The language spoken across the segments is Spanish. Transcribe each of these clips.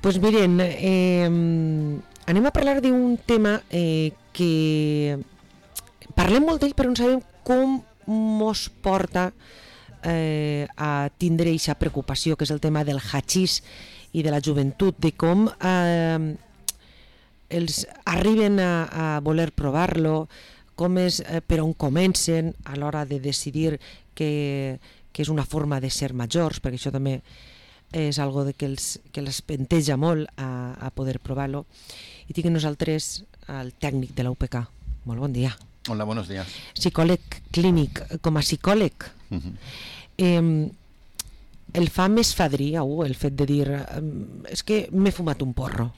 Pues miren, anem a parlar d'un tema que parlem molt d'ell però no sabem com mos porta a tindre aquesta preocupació, que és el tema del hachís i de la joventut, de com els arriben a voler provar-lo, com és, per on comencen a l'hora de decidir que és una forma de ser majors, perquè això també és algo de que els penteja molt a poder provar-lo. I tinc nosaltres el tècnic de la UPK. Molt bon dia. Hola, buenos días. Psicòleg clínic. Com a psicòleg, el fa més fadrí el fet de dir és que m'he fumat un porro.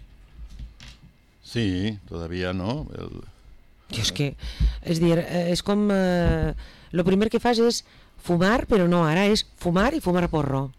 Sí, todavía no. És que, és dir, és com lo primer que fas és fumar, però no, ara és fumar i fumar porro.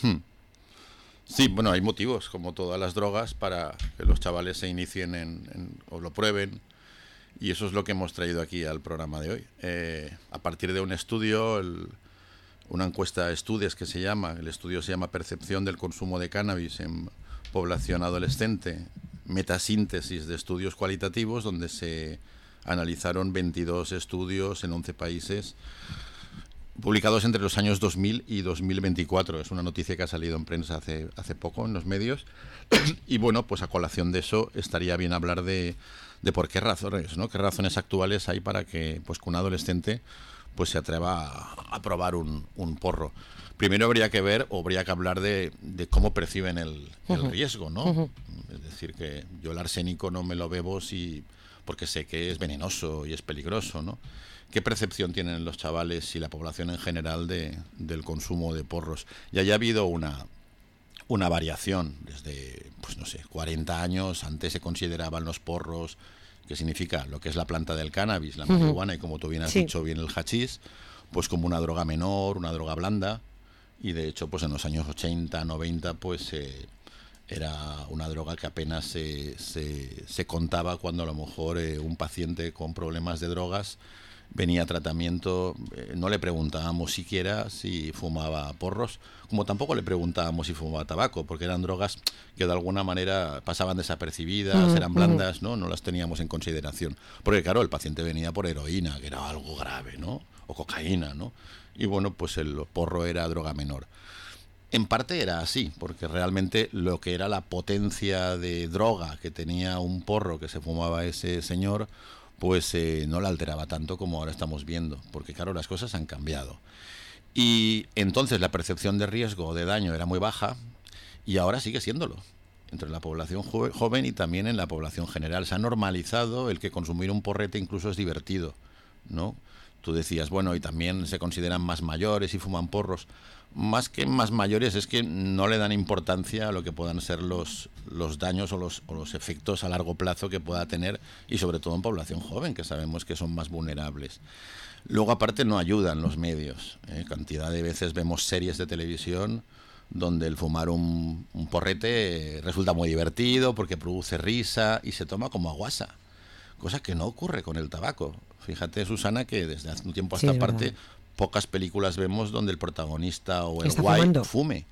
Sí, bueno, hay motivos, como todas las drogas, para que los chavales se inicien o lo prueben, y eso es lo que hemos traído aquí al programa de hoy. A partir de un estudio, una encuesta de estudios que se llama, el estudio se llama Percepción del consumo de cannabis en población adolescente, metasíntesis de estudios cualitativos, donde se analizaron 22 estudios en 11 países, publicados entre los años 2000 y 2024. Es una noticia que ha salido en prensa hace poco en los medios. Y bueno, pues a colación de eso estaría bien hablar de por qué razones, ¿no? Qué razones actuales hay para que pues un adolescente pues se atreva a probar un porro. Primero habría que hablar de cómo perciben el riesgo, ¿no? Es decir, que yo el arsénico no me lo bebo porque sé que es venenoso y es peligroso, ¿no? ¿Qué percepción tienen los chavales y la población en general del consumo de porros? Y haya habido una variación desde, pues no sé, 40 años. Antes se consideraban los porros, que significa lo que es la planta del cannabis, la marihuana, y como tú bien has dicho, bien el hachís, pues como una droga menor, una droga blanda. Y de hecho, pues en los años 80, 90, pues era una droga que apenas se contaba cuando a lo mejor un paciente con problemas de drogas venía a tratamiento. No le preguntábamos siquiera si fumaba porros, como tampoco le preguntábamos si fumaba tabaco, porque eran drogas que de alguna manera pasaban desapercibidas, eran blandas, no las teníamos en consideración, porque claro, el paciente venía por heroína, que era algo grave, ¿no? O cocaína, ¿no? Y bueno, pues el porro era droga menor. En parte era así, porque realmente lo que era la potencia de droga que tenía un porro que se fumaba ese señor, pues no la alteraba tanto como ahora estamos viendo, porque claro, las cosas han cambiado. Y entonces la percepción de riesgo o de daño era muy baja, y ahora sigue siéndolo, entre la población joven y también en la población general. Se ha normalizado el que consumir un porrete incluso es divertido, ¿no? Tú decías, bueno, y también se consideran más mayores y fuman porros. Más que más mayores es que no le dan importancia a lo que puedan ser los daños o los efectos a largo plazo que pueda tener, y sobre todo en población joven, que sabemos que son más vulnerables. Luego aparte no ayudan los medios, cantidad de veces vemos series de televisión donde el fumar un porrete resulta muy divertido porque produce risa y se toma como aguasa, cosa que no ocurre con el tabaco. Fíjate, Susana, que desde hace un tiempo a esta parte pocas películas vemos donde el protagonista o el guay fume.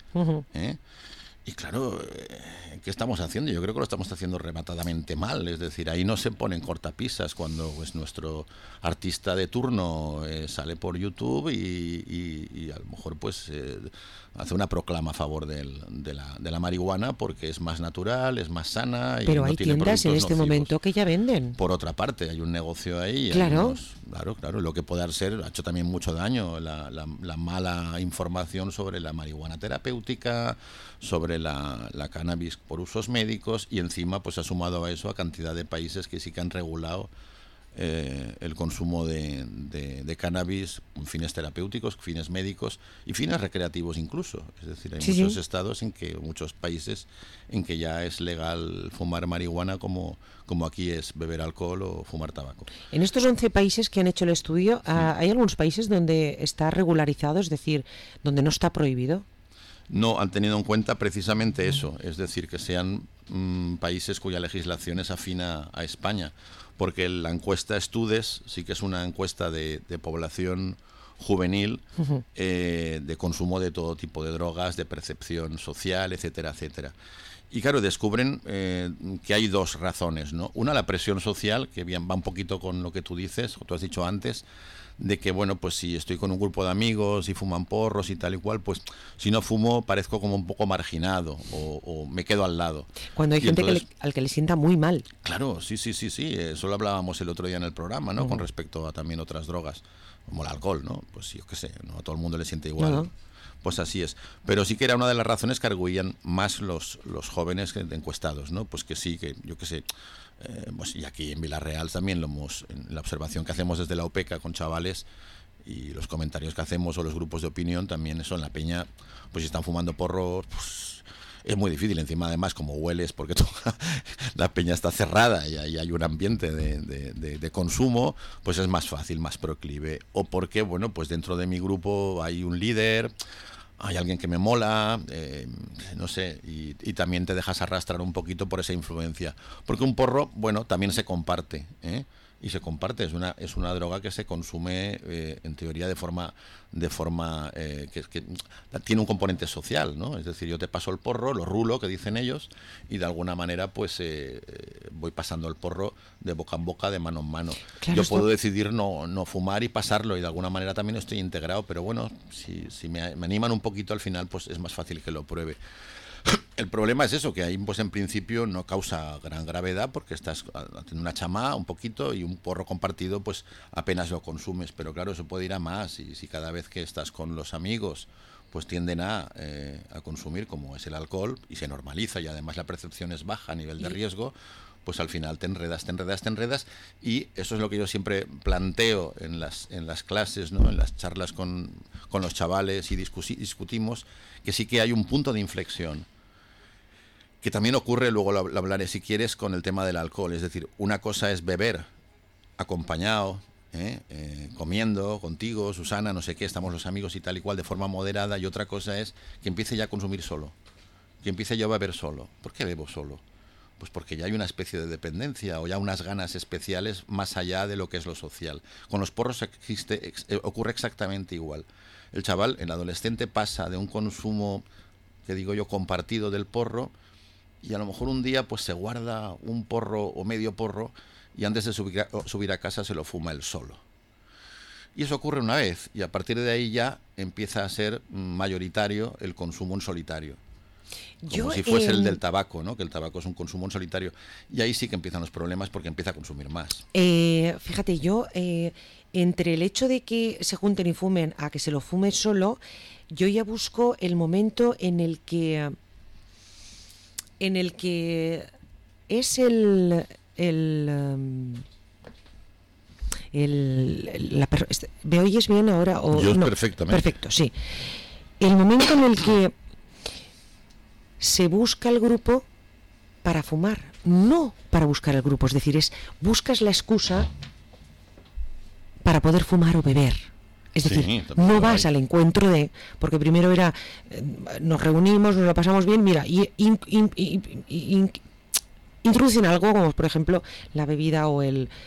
Y claro, ¿qué estamos haciendo? Yo creo que lo estamos haciendo rematadamente mal. Es decir, ahí no se ponen cortapisas cuando pues nuestro artista de turno sale por YouTube y a lo mejor pues hace una proclama a favor de la marihuana porque es más natural, es más sana. Pero y hay no tiene tiendas en este nocivos. Momento que ya venden. Por otra parte, hay un negocio ahí. Claro. Claro, lo que puede ser, ha hecho también mucho daño la mala información sobre la marihuana terapéutica, sobre la cannabis por usos médicos, y encima pues ha sumado a eso a cantidad de países que sí que han regulado el consumo de cannabis con fines terapéuticos, fines médicos y fines recreativos incluso. Es decir, hay muchos estados muchos países en que ya es legal fumar marihuana como aquí es beber alcohol o fumar tabaco. En estos 11 países que han hecho el estudio, ¿hay algunos países donde está regularizado, es decir, donde no está prohibido? No han tenido en cuenta precisamente eso, es decir, que sean países cuya legislación es afina a España, porque la encuesta Estudes sí que es una encuesta de población juvenil de consumo de todo tipo de drogas, de percepción social, etcétera, etcétera. Y claro, descubren que hay dos razones, ¿no? Una, la presión social, que bien va un poquito con lo que tú dices, o tú has dicho antes, de que, bueno, pues si estoy con un grupo de amigos y fuman porros y tal y cual, pues si no fumo parezco como un poco marginado o me quedo al lado. Cuando hay y gente entonces, al que le sienta muy mal. Claro, sí, eso lo hablábamos el otro día en el programa, ¿no? Con respecto a también otras drogas, como el alcohol, ¿no? Pues yo qué sé, no a todo el mundo le siente igual. No. Pues así es. Pero sí que era una de las razones que arguían más los jóvenes encuestados, ¿no? Pues que sí, que yo qué sé, pues y aquí en Villarreal también lo hemos, en la observación que hacemos desde la OPECA con chavales y los comentarios que hacemos o los grupos de opinión también eso en la peña, pues si están fumando porros, pues es muy difícil, encima además como hueles porque la peña está cerrada y ahí hay un ambiente de consumo, pues es más fácil, más proclive. O porque, bueno, pues dentro de mi grupo hay un líder, hay alguien que me mola, no sé, y también te dejas arrastrar un poquito por esa influencia. Porque un porro, bueno, también se comparte, y se comparte, es una droga que se consume en teoría de forma que tiene un componente social, ¿no? Es decir, yo te paso el porro, lo rulo, que dicen ellos, y de alguna manera pues voy pasando el porro de boca en boca, de mano en mano. Claro, yo puedo decidir no fumar y pasarlo, y de alguna manera también estoy integrado, pero bueno, si me animan un poquito al final, pues es más fácil que lo pruebe. El problema es eso, que ahí pues en principio no causa gran gravedad porque estás haciendo una chamá un poquito y un porro compartido pues apenas lo consumes, pero claro, eso puede ir a más y si cada vez que estás con los amigos pues tienden a consumir, como es el alcohol, y se normaliza y además la percepción es baja a nivel de riesgo, pues al final te enredas y eso es lo que yo siempre planteo en las clases, ¿no? En las charlas con los chavales y discutimos, que sí que hay un punto de inflexión que también ocurre, luego lo hablaré si quieres, con el tema del alcohol. Es decir, una cosa es beber acompañado, comiendo contigo, Susana, no sé qué, estamos los amigos y tal y cual, de forma moderada, y otra cosa es que empiece ya a consumir solo, que empiece yo a beber solo. ¿Por qué bebo solo? Pues porque ya hay una especie de dependencia o ya unas ganas especiales más allá de lo que es lo social. Con los porros ocurre exactamente igual. El chaval, el adolescente, pasa de un consumo, que digo yo, compartido del porro, y a lo mejor un día pues se guarda un porro o medio porro y antes de subir a casa se lo fuma él solo. Y eso ocurre una vez, y a partir de ahí ya empieza a ser mayoritario el consumo en solitario. Como si fuese el del tabaco, ¿no? Que el tabaco es un consumo en solitario. Y ahí sí que empiezan los problemas porque empieza a consumir más. Fíjate, yo, entre el hecho de que se junten y fumen a que se lo fume solo, yo ya busco el momento en el que es ¿me oyes bien ahora? Yo no? Perfectamente. Perfecto, sí. El momento en el que se busca el grupo para fumar, no para buscar el grupo, es decir, buscas la excusa para poder fumar o beber. Es decir, sí, no vas al encuentro porque primero era, nos reunimos, nos lo pasamos bien, mira, y introducen algo como, por ejemplo, la bebida o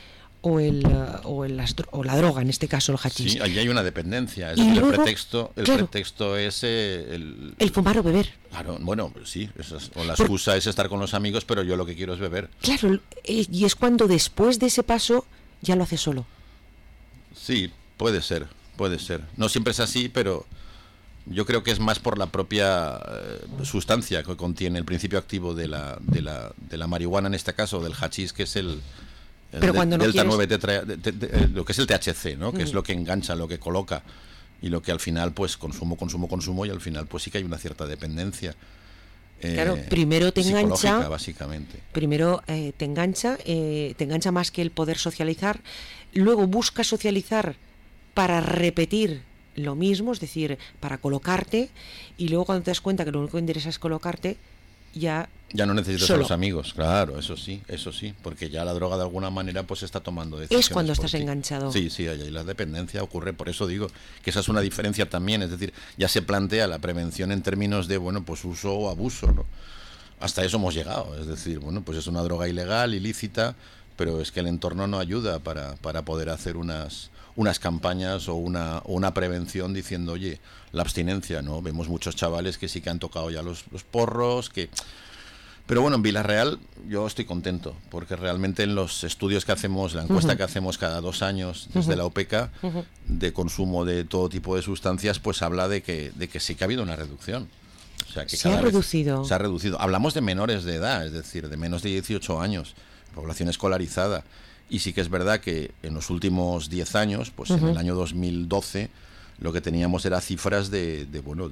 la droga, en este caso el hachís. Sí, allí hay una dependencia. Es decir, luego, el pretexto es el fumar o beber. Claro, bueno, sí, o la excusa es estar con los amigos, pero yo lo que quiero es beber. Claro, y es cuando después de ese paso ya lo haces solo. Sí, puede ser. No siempre es así, pero yo creo que es más por la propia sustancia que contiene el principio activo de la marihuana, en este caso, del hachís, que es el delta 9 lo que es el THC, ¿no? Que es lo que engancha, lo que coloca y lo que al final pues consumo y al final pues sí que hay una cierta dependencia. Claro, primero te engancha, básicamente. Primero te engancha más que el poder socializar, luego buscas socializar para repetir lo mismo, es decir, para colocarte, y luego cuando te das cuenta que lo único que interesa es colocarte, ya no necesitas solo a los amigos, claro, eso sí, porque ya la droga de alguna manera pues está tomando decisiones. Es cuando estás enganchado. Sí, ahí la dependencia ocurre, por eso digo que esa es una diferencia también, es decir, ya se plantea la prevención en términos de, bueno, pues uso o abuso, ¿no? Hasta eso hemos llegado, es decir, bueno, pues es una droga ilegal, ilícita, pero es que el entorno no ayuda para poder hacer unas unas campañas o una prevención diciendo, oye, la abstinencia, ¿no? Vemos muchos chavales que sí que han tocado ya los porros, que... Pero bueno, en Vila-real yo estoy contento, porque realmente en los estudios que hacemos, la encuesta que hacemos cada 2 años desde la OPECA, de consumo de todo tipo de sustancias, pues habla de que sí que ha habido una reducción. O sea, que se ha reducido. Se ha reducido. Hablamos de menores de edad, es decir, de menos de 18 años, población escolarizada. Y sí que es verdad que en los últimos 10 años, pues en el año 2012, lo que teníamos era cifras del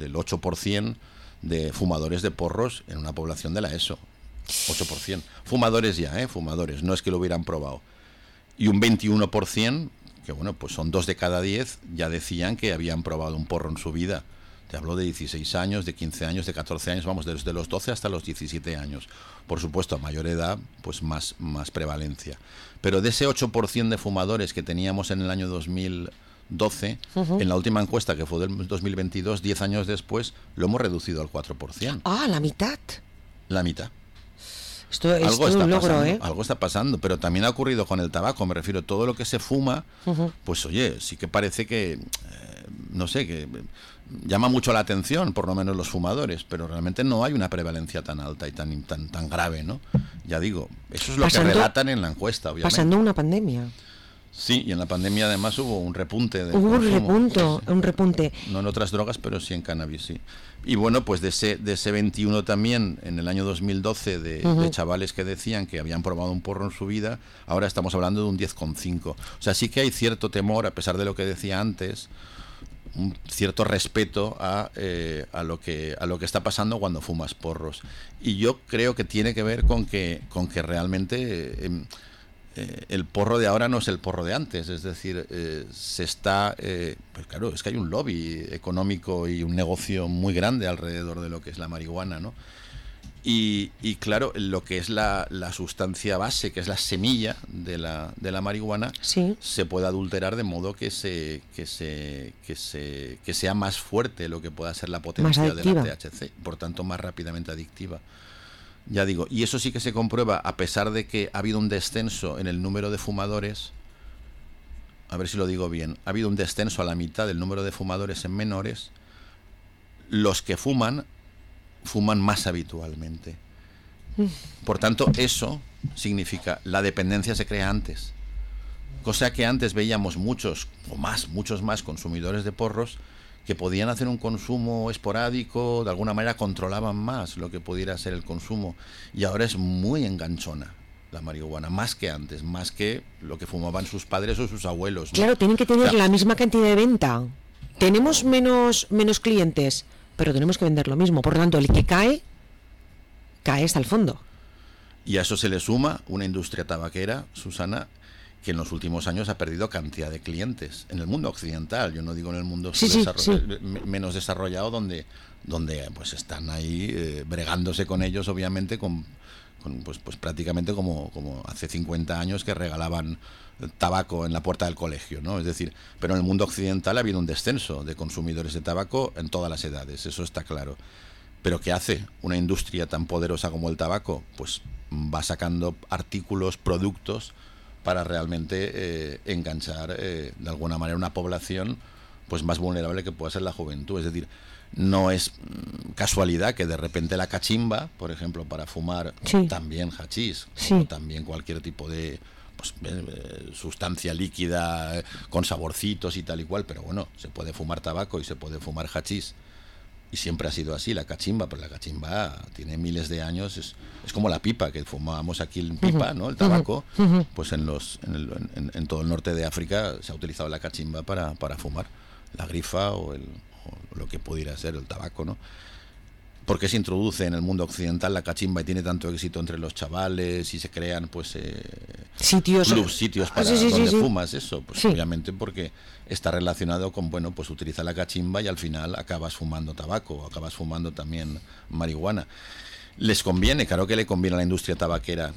8% de fumadores de porros en una población de la ESO. 8%. Fumadores ya, fumadores, no es que lo hubieran probado. Y un 21%, que bueno, pues son 2 de cada 10, ya decían que habían probado un porro en su vida. Te hablo de 16 años, de 15 años, de 14 años, vamos, desde los 12 hasta los 17 años. Por supuesto, a mayor edad, pues más prevalencia. Pero de ese 8% de fumadores que teníamos en el año 2012, en la última encuesta que fue del 2022, 10 años después, lo hemos reducido al 4%. Ah, la mitad. La mitad. Esto es un logro, pasando, algo está pasando, pero también ha ocurrido con el tabaco, me refiero, todo lo que se fuma, pues oye, sí que parece que, no sé, que llama mucho la atención, por lo menos los fumadores, pero realmente no hay una prevalencia tan alta y tan grave, ¿no? Ya digo, eso es lo que relatan en la encuesta, obviamente. Pasando una pandemia. Sí, y en la pandemia además hubo un repunte de consumo. Un Sí. repunte. No en otras drogas, pero sí en cannabis, sí. Y bueno, pues de ese 21 también, en el año 2012, de chavales que decían que habían probado un porro en su vida, ahora estamos hablando de un 10,5. O sea, sí que hay cierto temor, a pesar de lo que decía antes, un cierto respeto a lo que está pasando cuando fumas porros. Y yo creo que tiene que ver con que realmente... el porro de ahora no es el porro de antes, es decir, se está, pues claro, es que hay un lobby económico y un negocio muy grande alrededor de lo que es la marihuana, ¿no? Y claro, lo que es la sustancia base, que es la semilla de la marihuana, sí, se puede adulterar de modo que sea más fuerte lo que pueda ser la potencia de la THC, por tanto más rápidamente adictiva. Ya digo, y eso sí que se comprueba, a pesar de que ha habido un descenso en el número de fumadores, a ver si lo digo bien, ha habido un descenso a la mitad del número de fumadores en menores, los que fuman más habitualmente. Por tanto, eso significa, la dependencia se crea antes. Cosa que antes veíamos muchos más consumidores de porros que podían hacer un consumo esporádico, de alguna manera controlaban más lo que pudiera ser el consumo, y ahora es muy enganchona la marihuana, más que antes, más que lo que fumaban sus padres o sus abuelos, ¿no? Claro, tienen que tener la misma cantidad de venta. Tenemos menos clientes, pero tenemos que vender lo mismo. Por lo tanto, el que cae hasta el fondo. Y a eso se le suma una industria tabaquera, Susana, que en los últimos años ha perdido cantidad de clientes en el mundo occidental, yo no digo en el mundo menos desarrollado, donde pues están ahí bregándose con ellos, obviamente, pues prácticamente como hace 50 años que regalaban tabaco en la puerta del colegio, ¿no? Es decir, pero en el mundo occidental ha habido un descenso de consumidores de tabaco en todas las edades, eso está claro. Pero ¿qué hace una industria tan poderosa como el tabaco? Pues va sacando artículos, productos, para realmente enganchar de alguna manera una población pues más vulnerable que pueda ser la juventud. Es decir, no es casualidad que de repente la cachimba, por ejemplo, para fumar también hachís, o también cualquier tipo de sustancia líquida con saborcitos y tal y cual, pero bueno, se puede fumar tabaco y se puede fumar hachís. Y siempre ha sido así la cachimba, pero la cachimba tiene miles de años, es como la pipa que fumábamos aquí en pipa, ¿no? El tabaco, pues en todo el norte de África se ha utilizado la cachimba para fumar, la grifa o lo que pudiera ser el tabaco, ¿no? ¿Por qué se introduce en el mundo occidental la cachimba y tiene tanto éxito entre los chavales y se crean pues sitios para donde fumas eso? Pues obviamente porque está relacionado con, bueno, pues utiliza la cachimba y al final acabas fumando tabaco, acabas fumando también marihuana. Les conviene, claro que le conviene a la industria tabaquera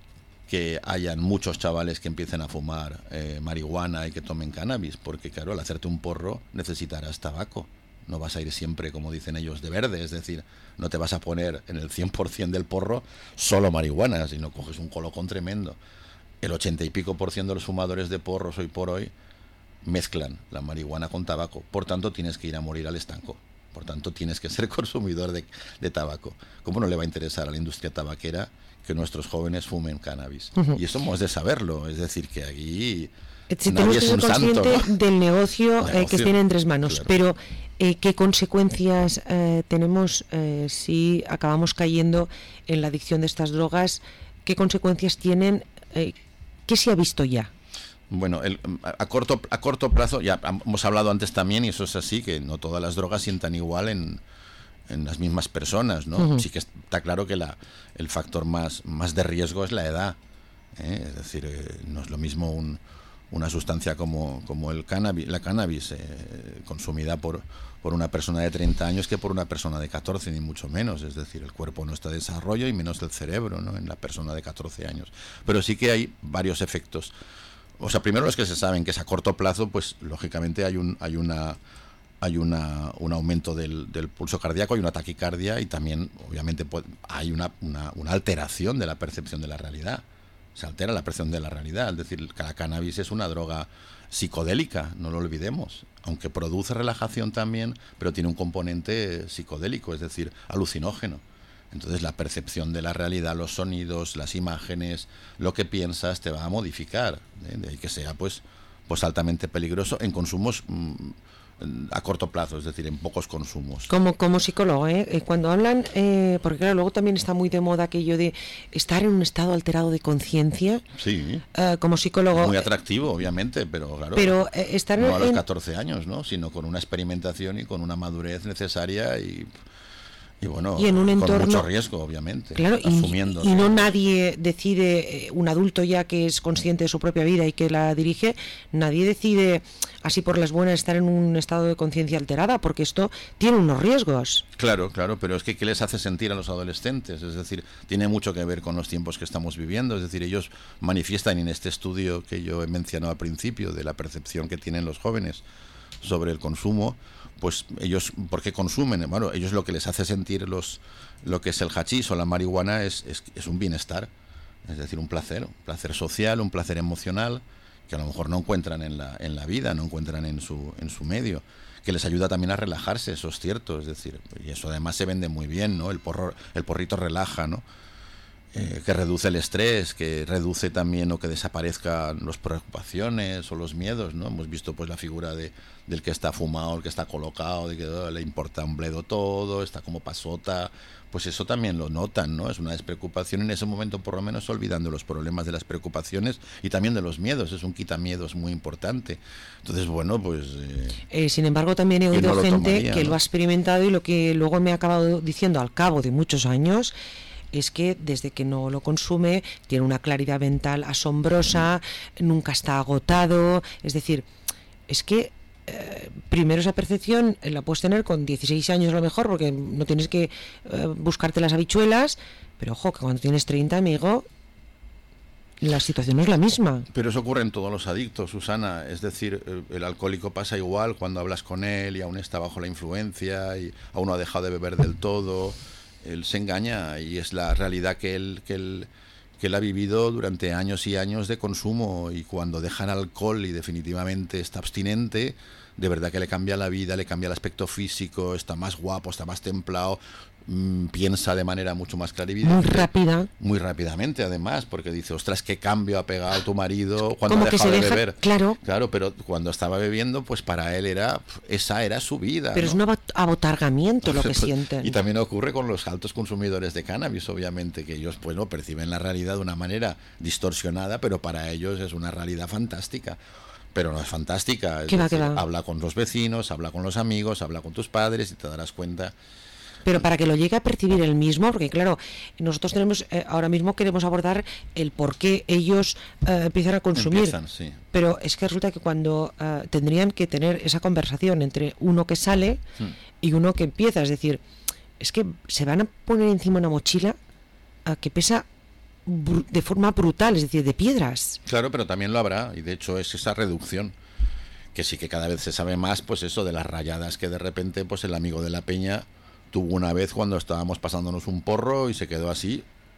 que hayan muchos chavales que empiecen a fumar marihuana y que tomen cannabis, porque claro, al hacerte un porro necesitarás tabaco. No vas a ir siempre, como dicen ellos, de verde, es decir, no te vas a poner en el 100% del porro solo marihuana, sino coges un colocón tremendo. El 80 y pico % de los fumadores de porros hoy por hoy mezclan la marihuana con tabaco, por tanto tienes que ir a morir al estanco. Por tanto, tienes que ser consumidor de tabaco. ¿Cómo no le va a interesar a la industria tabaquera que nuestros jóvenes fumen cannabis? Y eso hemos de saberlo. Es decir, que aquí si nadie es un santo, ¿no? Del negocio, que tiene en tres manos. Claro. Pero, ¿qué consecuencias tenemos si acabamos cayendo en la adicción de estas drogas? ¿Qué consecuencias tienen? ¿Qué se ha visto ya? Bueno, a corto plazo, ya hemos hablado antes también, y eso es así, que no todas las drogas sientan igual en las mismas personas, ¿no? Sí que está claro que el factor más de riesgo es la edad, ¿eh? Es decir, no es lo mismo una sustancia como la cannabis consumida por una persona de 30 años que por una persona de 14, ni mucho menos. Es decir, el cuerpo no está en desarrollo y menos el cerebro, ¿no?, en la persona de 14 años. Pero sí que hay varios efectos. O sea, primero los que se saben, que es a corto plazo, pues lógicamente hay un aumento del pulso cardíaco, hay una taquicardia y también, obviamente, hay una alteración de la percepción de la realidad. Se altera la percepción de la realidad. Es decir, la cannabis es una droga psicodélica, no lo olvidemos, aunque produce relajación también, pero tiene un componente psicodélico, es decir, alucinógeno. Entonces la percepción de la realidad, los sonidos, las imágenes, lo que piensas te va a modificar, de ahí que sea pues altamente peligroso en consumos a corto plazo, es decir, en pocos consumos. Como psicólogo, cuando hablan, porque claro, luego también está muy de moda aquello de estar en un estado alterado de conciencia. Sí. Como psicólogo. Muy atractivo, obviamente, pero claro. Pero estar no a los 14 años, ¿no? Sino con una experimentación y con una madurez necesaria y bueno, en un entorno, con mucho riesgo, obviamente, claro, asumiendo. Y no nadie decide, un adulto ya que es consciente de su propia vida y que la dirige, nadie decide así por las buenas estar en un estado de conciencia alterada, porque esto tiene unos riesgos. Claro, pero es que ¿qué les hace sentir a los adolescentes? Es decir, tiene mucho que ver con los tiempos que estamos viviendo. Es decir, ellos manifiestan en este estudio que yo he mencionado al principio de la percepción que tienen los jóvenes sobre el consumo, pues ellos, ¿por qué consumen? Bueno, ellos lo que les hace sentir lo que es el hachís o la marihuana es un bienestar, es decir, un placer social, un placer emocional, que a lo mejor no encuentran en la vida, no encuentran en su medio, que les ayuda también a relajarse, eso es cierto, es decir, y eso además se vende muy bien, ¿no? El porrito relaja, ¿no? Que reduce el estrés, que reduce también o que desaparezcan las preocupaciones o los miedos, ¿no? Hemos visto pues la figura del que está fumado, el que está colocado, de que le importa un bledo todo, está como pasota, pues eso también lo notan, ¿no? Es una despreocupación en ese momento, por lo menos olvidando los problemas de las preocupaciones y también de los miedos, es un quitamiedos muy importante. Entonces, bueno, pues... sin embargo, también he oído gente que lo ha experimentado y lo que luego me ha acabado diciendo al cabo de muchos años es que desde que no lo consume tiene una claridad mental asombrosa, nunca está agotado, es decir, es que primero esa percepción la puedes tener con 16 años a lo mejor, porque no tienes que buscarte las habichuelas, pero ojo, que cuando tienes 30, amigo, la situación no es la misma. Pero eso ocurre en todos los adictos, Susana, es decir, el alcohólico pasa igual cuando hablas con él y aún está bajo la influencia y aún no ha dejado de beber del todo. Él se engaña y es la realidad que él ha vivido durante años y años de consumo, y cuando deja el alcohol y definitivamente está abstinente, de verdad que le cambia la vida, le cambia el aspecto físico, está más guapo, está más templado, piensa de manera mucho más clarividente. Muy rápidamente, además, porque dice, ostras, qué cambio ha pegado tu marido cuando ha dejado de beber. Claro, pero cuando estaba bebiendo, pues para él esa era su vida. Pero ¿no? Es un abotargamiento lo que sienten. Y también ocurre con los altos consumidores de cannabis, obviamente, que ellos pues no perciben la realidad de una manera distorsionada, pero para ellos es una realidad fantástica. Pero no es fantástica. Es decir, habla con los vecinos, habla con los amigos, habla con tus padres y te darás cuenta. Pero para que lo llegue a percibir él mismo, porque claro, nosotros tenemos ahora mismo queremos abordar el por qué ellos empiezan a consumir. Sí. Pero es que resulta que cuando tendrían que tener esa conversación entre uno que sale y uno que empieza, es decir, es que se van a poner encima una mochila que pesa de forma brutal, es decir, de piedras. Claro, pero también lo habrá, y de hecho es esa reducción, que sí que cada vez se sabe más, pues eso de las rayadas que de repente pues el amigo de la peña tuvo una vez cuando estábamos pasándonos un porro y se quedó así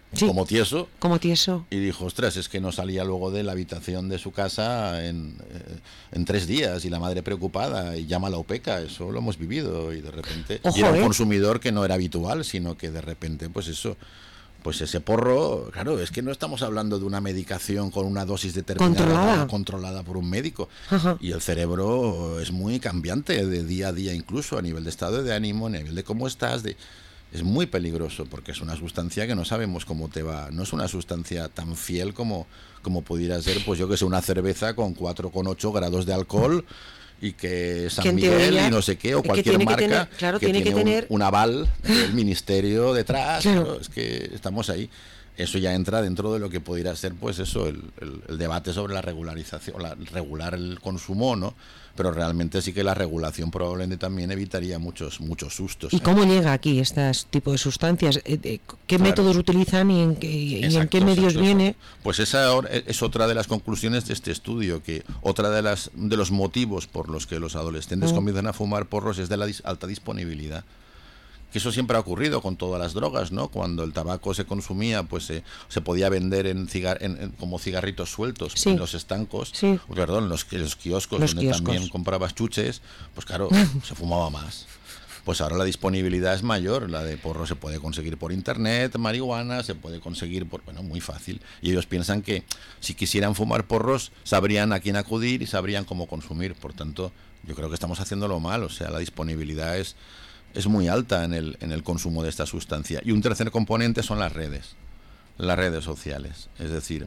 Sí. como tieso. Como tieso. Y dijo, ostras, es que no salía luego de la habitación de su casa en 3 días, y la madre preocupada, y llama a la OPECA, eso lo hemos vivido, y de repente... Ojo, y era un consumidor que no era habitual, sino que de repente, pues eso... Pues ese porro, claro, es que no estamos hablando de una medicación con una dosis determinada, controlada por un médico. Ajá. Y el cerebro es muy cambiante de día a día, incluso a nivel de estado de ánimo, a nivel de cómo estás. Es muy peligroso porque es una sustancia que no sabemos cómo te va. No es una sustancia tan fiel como pudiera ser, pues yo que sé, una cerveza con 4,8 grados de alcohol, y que San Miguel y no sé qué, o cualquier marca que tiene un aval del ministerio detrás. Claro, es que estamos ahí. Eso ya entra dentro de lo que pudiera ser, pues eso, el debate sobre la regularización, regular el consumo, ¿no? Pero realmente sí que la regulación probablemente también evitaría muchos sustos. ¿Y cómo llega aquí este tipo de sustancias? ¿Qué métodos utilizan y en qué medios viene? Pues esa es otra de las conclusiones de este estudio, que otra de los motivos por los que los adolescentes comienzan a fumar porros es de la alta disponibilidad. Que eso siempre ha ocurrido con todas las drogas, ¿no? Cuando el tabaco se consumía, pues se podía vender como cigarritos sueltos, sí, en los estancos, sí, perdón, en los kioscos, donde también comprabas chuches, pues claro, se fumaba más. Pues ahora la disponibilidad es mayor, la de porro se puede conseguir por internet, marihuana se puede conseguir muy fácil. Y ellos piensan que si quisieran fumar porros, sabrían a quién acudir y sabrían cómo consumir. Por tanto, yo creo que estamos haciéndolo mal, o sea, la disponibilidad es muy alta en el consumo de esta sustancia. Y un tercer componente son las redes sociales, es decir,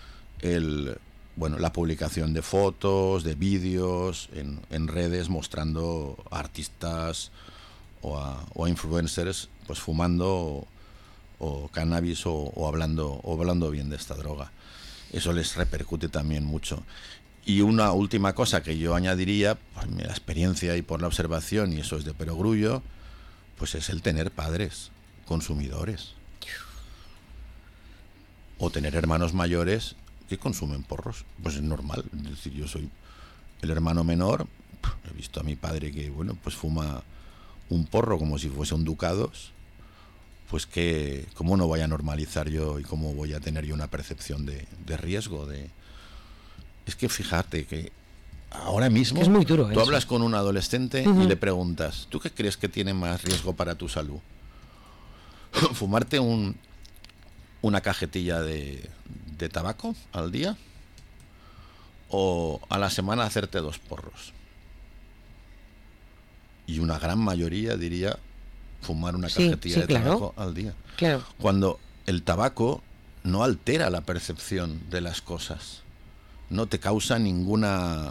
la publicación de fotos, de vídeos en redes mostrando a artistas o a influencers pues fumando o cannabis o hablando bien de esta droga. Eso les repercute también mucho. Y una última cosa que yo añadiría, por mi experiencia y por la observación, y eso es de perogrullo, pues es el tener padres consumidores. O tener hermanos mayores que consumen porros. Pues es normal. Es decir, yo soy el hermano menor, he visto a mi padre que, pues fuma un porro como si fuese un Ducados. Pues que, ¿cómo no voy a normalizar yo y cómo voy a tener yo una percepción de riesgo? Es que fíjate que ahora mismo es muy duro, tú hablas con un adolescente y le preguntas, ¿tú qué crees que tiene más riesgo para tu salud? ¿Fumarte una cajetilla de tabaco al día? ¿O a la semana hacerte 2 porros? Y una gran mayoría diría fumar una cajetilla de tabaco al día. Claro. Cuando el tabaco no altera la percepción de las cosas. No te causa ninguna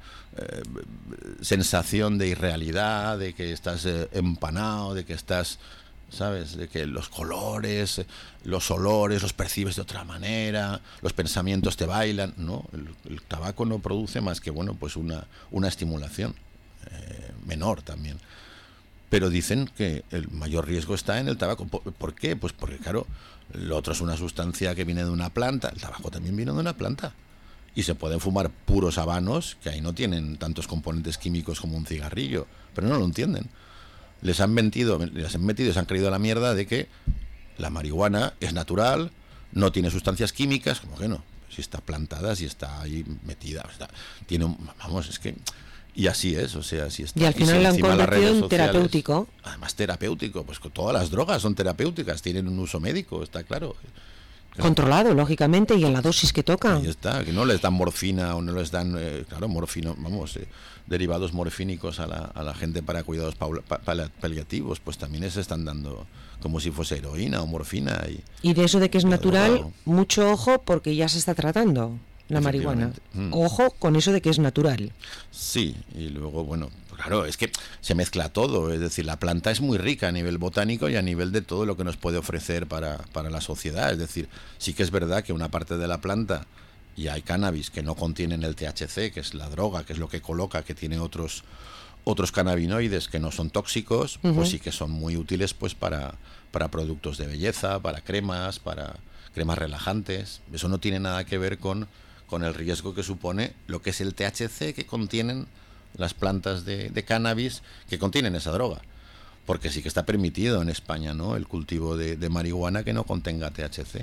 sensación de irrealidad, de que estás empanado, de que estás, ¿sabes? De que los colores, los olores los percibes de otra manera, los pensamientos te bailan. No, el tabaco no produce más que, pues una estimulación menor también. Pero dicen que el mayor riesgo está en el tabaco. ¿Por qué? Pues porque, claro, lo otro es una sustancia que viene de una planta. El tabaco también viene de una planta. Y se pueden fumar puros habanos, que ahí no tienen tantos componentes químicos como un cigarrillo, pero no lo entienden. Les han metido y se han creído la mierda de que la marihuana es natural, no tiene sustancias químicas, como que no, si está plantada, si está ahí metida, es que... Y así es, o sea, si está... Y al final lo han convertido en terapéutico. Además terapéutico, pues todas las drogas son terapéuticas, tienen un uso médico, está claro. Controlado, lógicamente, y en la dosis que toca. Ahí está, que no les dan morfina o no les dan, derivados morfínicos a la gente para cuidados paliativos, pues también les están dando como si fuese heroína o morfina. Y de eso de que es natural, mucho ojo, porque ya se está tratando la marihuana. Ojo con eso de que es natural. Sí, y luego, claro, es que se mezcla todo, es decir, la planta es muy rica a nivel botánico y a nivel de todo lo que nos puede ofrecer para la sociedad, es decir, sí que es verdad que una parte de la planta, y hay cannabis que no contienen el THC, que es la droga, que es lo que coloca, que tiene otros cannabinoides que no son tóxicos, pues sí que son muy útiles pues para productos de belleza, para cremas relajantes. Eso no tiene nada que ver con el riesgo que supone lo que es el THC que contienen las plantas de cannabis que contienen esa droga. porque sí que está permitido en España, ¿no?, el cultivo de marihuana que no contenga THC.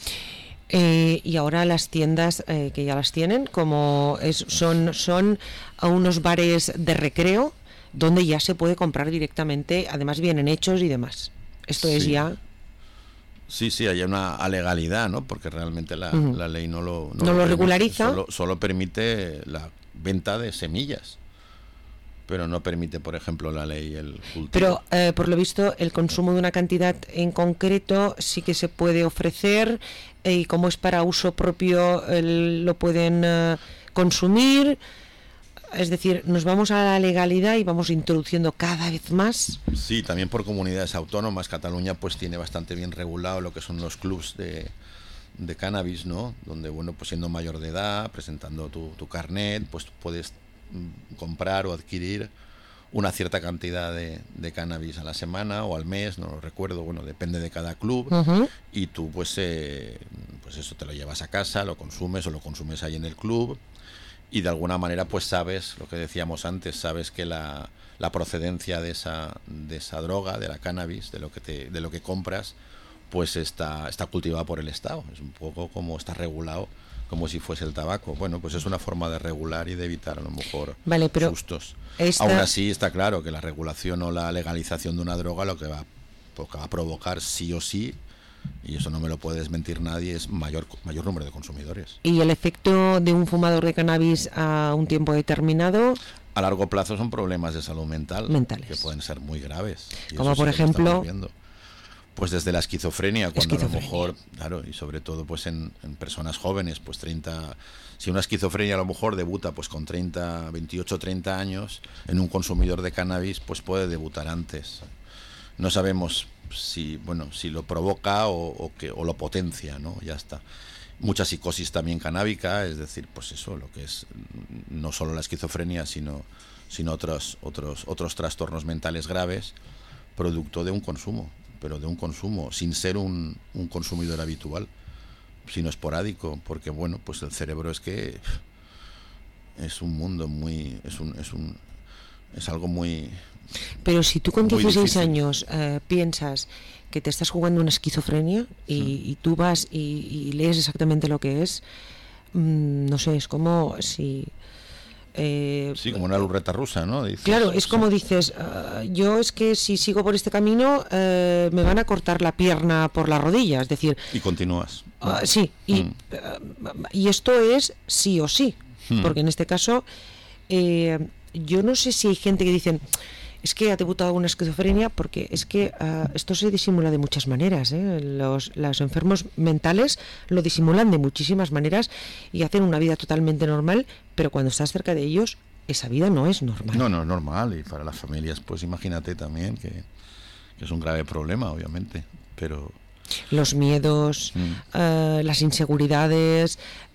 Y ahora las tiendas que ya las tienen, son a unos bares de recreo donde ya se puede comprar directamente, además vienen hechos y demás. Esto es ya... Sí, hay una alegalidad, ¿no? Porque realmente la ley no lo regulariza. Solo permite la venta de semillas, pero no permite, por ejemplo, la ley el cultivo. Pero, por lo visto, el consumo de una cantidad en concreto sí que se puede ofrecer, y como es para uso propio, lo pueden consumir. Es decir, nos vamos a la legalidad y vamos introduciendo cada vez más. Sí, también por comunidades autónomas. Cataluña pues tiene bastante bien regulado lo que son los clubs de cannabis, ¿no? Donde, bueno, pues siendo mayor de edad, presentando tu carnet, pues puedes comprar o adquirir una cierta cantidad de cannabis a la semana o al mes, no lo recuerdo, bueno, depende de cada club. Y tú pues eso te lo llevas a casa, lo consumes o lo consumes ahí en el club. Y de alguna manera pues sabes, lo que decíamos antes, sabes que la procedencia de esa droga, de la cannabis, de lo que compras, pues está cultivada por el Estado. Es un poco como está regulado, como si fuese el tabaco. Bueno, pues es una forma de regular y de evitar a lo mejor sustos. Aún así está claro que la regulación o la legalización de una droga lo que va a provocar sí o sí, y eso no me lo puede desmentir nadie, es mayor número de consumidores. ¿Y el efecto de un fumador de cannabis a un tiempo determinado? A largo plazo son problemas de salud mentales que pueden ser muy graves. Como por ejemplo, pues desde la esquizofrenia, cuando a lo mejor, claro, y sobre todo pues en personas jóvenes, pues 30, si una esquizofrenia a lo mejor debuta pues con 28, 30 años, en un consumidor de cannabis pues puede debutar antes. No sabemos si lo provoca o lo potencia, ¿no? Ya está. Mucha psicosis también canábica, es decir, pues eso, lo que es no solo la esquizofrenia, sino otros trastornos mentales graves, producto de un consumo, pero de un consumo sin ser un consumidor habitual, sino esporádico, porque bueno, pues el cerebro es un mundo muy, es algo muy... Pero si tú con 16 años piensas que te estás jugando una esquizofrenia y tú vas y lees exactamente lo que es, no sé, es como si... sí, como una ruleta rusa, ¿no? Dices, claro, es como dices, yo es que si sigo por este camino me van a cortar la pierna por la rodilla, es decir... Y continúas. Sí, y esto es sí o sí, porque en este caso yo no sé si hay gente que dicen... Es que ha debutado una esquizofrenia, porque es que esto se disimula de muchas maneras, ¿eh? Los enfermos mentales lo disimulan de muchísimas maneras y hacen una vida totalmente normal, pero cuando estás cerca de ellos, esa vida no es normal. No es normal, y para las familias, pues imagínate también que es un grave problema, obviamente, pero... Los miedos, las inseguridades,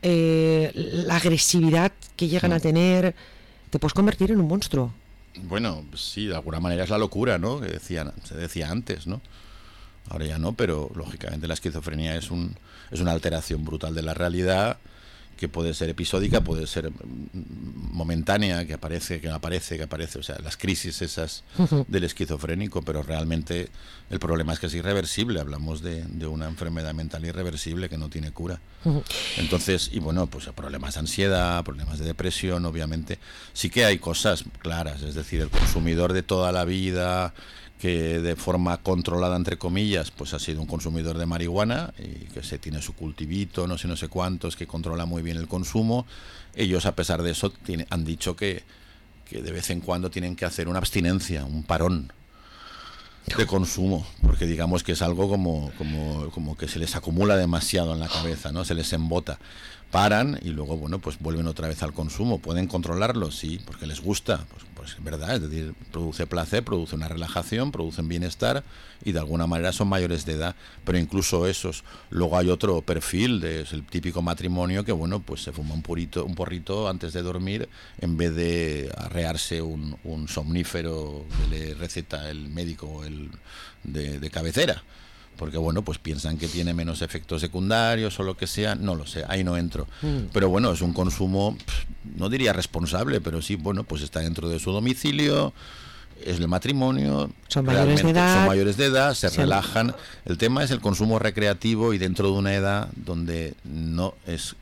la agresividad que llegan a tener, te puedes convertir en un monstruo. Bueno, sí, de alguna manera es la locura, ¿no? Que se decía antes, ¿no? Ahora ya no, pero lógicamente la esquizofrenia es una alteración brutal de la realidad, que puede ser episódica, puede ser momentánea, que aparece, o sea, las crisis esas del esquizofrénico, pero realmente el problema es que es irreversible. Hablamos de una enfermedad mental irreversible que no tiene cura. Entonces, y bueno, pues problemas de ansiedad, problemas de depresión, obviamente. Sí que hay cosas claras, es decir, el consumidor de toda la vida, que de forma controlada, entre comillas, pues ha sido un consumidor de marihuana y que tiene su cultivito, no sé cuántos, que controla muy bien el consumo. Ellos, a pesar de eso, han dicho que de vez en cuando tienen que hacer una abstinencia, un parón de consumo, porque digamos que es algo como que se les acumula demasiado en la cabeza, ¿no? Se les embota. Paran y luego, bueno, pues vuelven otra vez al consumo. ¿Pueden controlarlo? Sí, porque les gusta. Pues es verdad, es decir, produce placer, produce una relajación, produce un bienestar, y de alguna manera son mayores de edad. Pero incluso esos. Luego hay otro perfil, es el típico matrimonio que, bueno, pues se fuma un porrito antes de dormir, en vez de arrearse un somnífero que le receta el médico de cabecera. Porque bueno, pues piensan que tiene menos efectos secundarios o lo que sea, no lo sé, ahí no entro. Pero bueno, es un consumo, no diría responsable, pero sí, bueno, pues está dentro de su domicilio es el matrimonio, son mayores de edad, se relajan. El tema es el consumo recreativo y dentro de una edad donde no es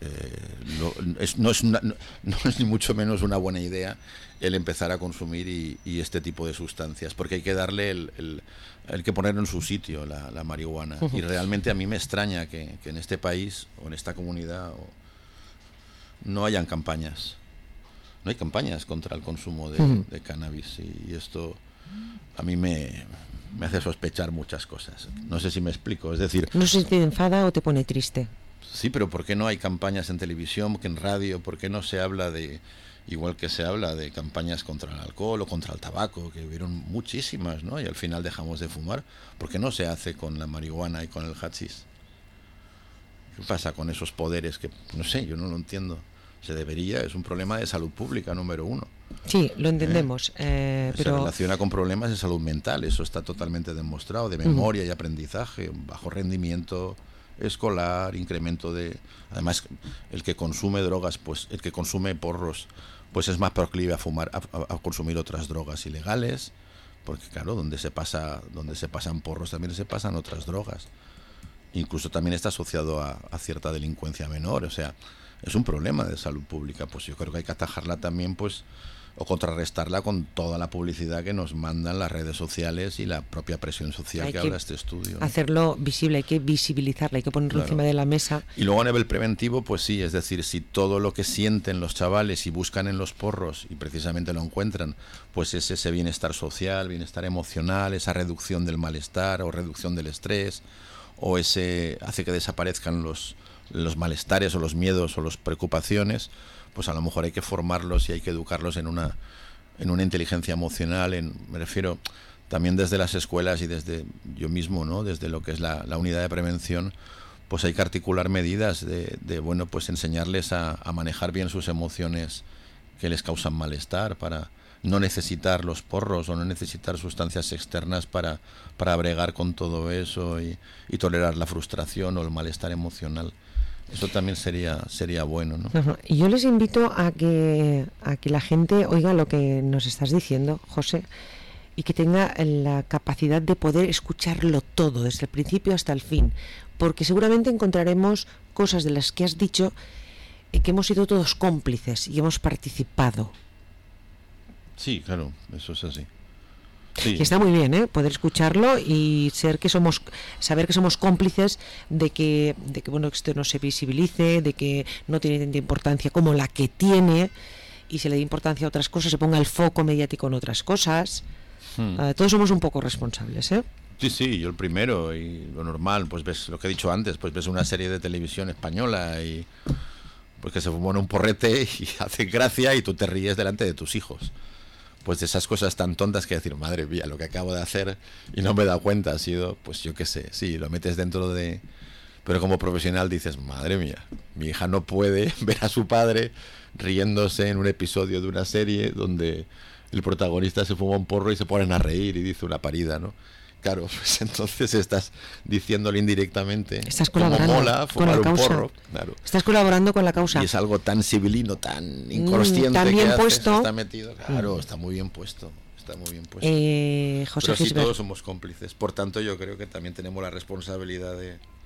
ni mucho menos una buena idea el empezar a consumir y este tipo de sustancias, porque hay que darle hay que ponerlo en su sitio, la marihuana. Y realmente a mí me extraña que en este país o en esta comunidad no hayan campañas. No hay campañas contra el consumo de cannabis y esto a mí me hace sospechar muchas cosas. No sé si me explico, es decir... No sé si te enfada o te pone triste. Sí, pero ¿por qué no hay campañas en televisión, que en radio? ¿Por qué no se habla igual que se habla de campañas contra el alcohol o contra el tabaco, que hubieron muchísimas, ¿no? Y al final dejamos de fumar. ¿Por qué no se hace con la marihuana y con el hachís? ¿Qué pasa con esos poderes que, no sé, yo no lo entiendo? Se debería, es un problema de salud pública número 1. Sí, lo entendemos. Se relaciona con problemas de salud mental, eso está totalmente demostrado, de memoria y aprendizaje, bajo rendimiento escolar, incremento de... Además, el que consume drogas, pues el que consume porros, pues es más proclive a fumar, a consumir otras drogas ilegales, porque claro, donde se pasan porros también se pasan otras drogas. Incluso también está asociado a cierta delincuencia menor, o sea... Es un problema de salud pública, pues yo creo que hay que atajarla también, pues, o contrarrestarla con toda la publicidad que nos mandan las redes sociales y la propia presión social que habla este estudio, ¿no? Hacerlo visible, hay que visibilizarlo, hay que ponerlo encima de la mesa. Y luego a nivel preventivo, pues sí, es decir, si todo lo que sienten los chavales y buscan en los porros y precisamente lo encuentran, pues es ese bienestar social, bienestar emocional, esa reducción del malestar o reducción del estrés, o ese hace que desaparezcan los malestares o los miedos o las preocupaciones, pues a lo mejor hay que formarlos y hay que educarlos en una inteligencia emocional, me refiero también desde las escuelas y desde yo mismo, ¿no? Desde lo que es la unidad de prevención, pues hay que articular medidas de bueno, pues enseñarles a manejar bien sus emociones que les causan malestar, para no necesitar los porros o no necesitar sustancias externas para bregar con todo eso y tolerar la frustración o el malestar emocional. Eso también sería bueno, ¿no? Y yo les invito a que la gente oiga lo que nos estás diciendo, José, y que tenga la capacidad de poder escucharlo todo, desde el principio hasta el fin, porque seguramente encontraremos cosas de las que has dicho que hemos sido todos cómplices y hemos participado. Sí, claro, eso es así. Sí. Que está muy bien, poder escucharlo y saber que somos cómplices de que bueno, esto no se visibilice, de que no tiene tanta importancia como la que tiene, y se le dé importancia a otras cosas, se ponga el foco mediático en otras cosas. Todos somos un poco responsables, Sí, yo el primero, y lo normal, pues ves lo que he dicho antes, pues ves una serie de televisión española y pues que se fumó en un porrete y hace gracia y tú te ríes delante de tus hijos. Pues de esas cosas tan tontas que decir, madre mía, lo que acabo de hacer y no me he dado cuenta, ha sido, pues yo qué sé, sí, lo metes dentro de... Pero como profesional dices, madre mía, mi hija no puede ver a su padre riéndose en un episodio de una serie donde el protagonista se fuma un porro y se ponen a reír y dice una parida, ¿no? Claro, pues entonces estás diciéndole indirectamente, estás colaborando como mola fumar un porro. Claro. Estás colaborando con la causa. Y es algo tan civilino, tan inconsciente tan bien que puesto. Haces, está metido. Claro, está muy bien puesto. Está muy bien puesto. José Pero sí, Gisbert, todos somos cómplices. Por tanto, yo creo que también tenemos la responsabilidad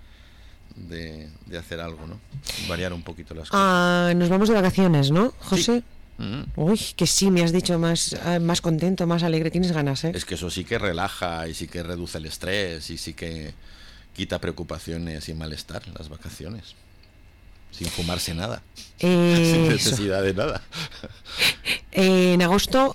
de hacer algo, ¿no? Variar un poquito las cosas. Nos vamos de vacaciones, ¿no, José? Sí. Uy, que sí, me has dicho más contento, más alegre, tienes ganas, Es que eso sí que relaja y sí que reduce el estrés y sí que quita preocupaciones y malestar, las vacaciones, sin fumarse nada, sin necesidad de nada. En agosto,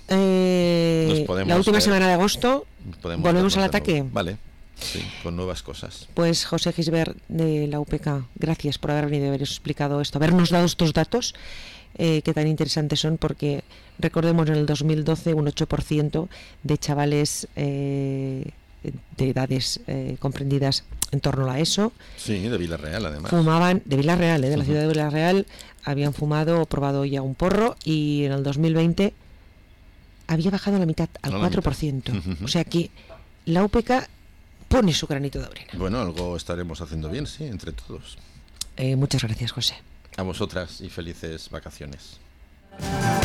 la última semana de agosto, volvemos al ataque. Vale, sí, con nuevas cosas. Pues José Gisbert de la UPK, gracias por haber venido y haber explicado esto, habernos dado estos datos que tan interesantes son, porque recordemos, en el 2012 un 8% de chavales de edades comprendidas en torno a eso. Sí, de Villarreal además. Fumaban, de Villarreal, de la ciudad de Villarreal, habían fumado o probado ya un porro, y en el 2020 había bajado a la mitad, al 4%. O sea que la UPK pone su granito de arena. Bueno, algo estaremos haciendo bien, sí, entre todos. Muchas gracias, José. A vosotras y felices vacaciones.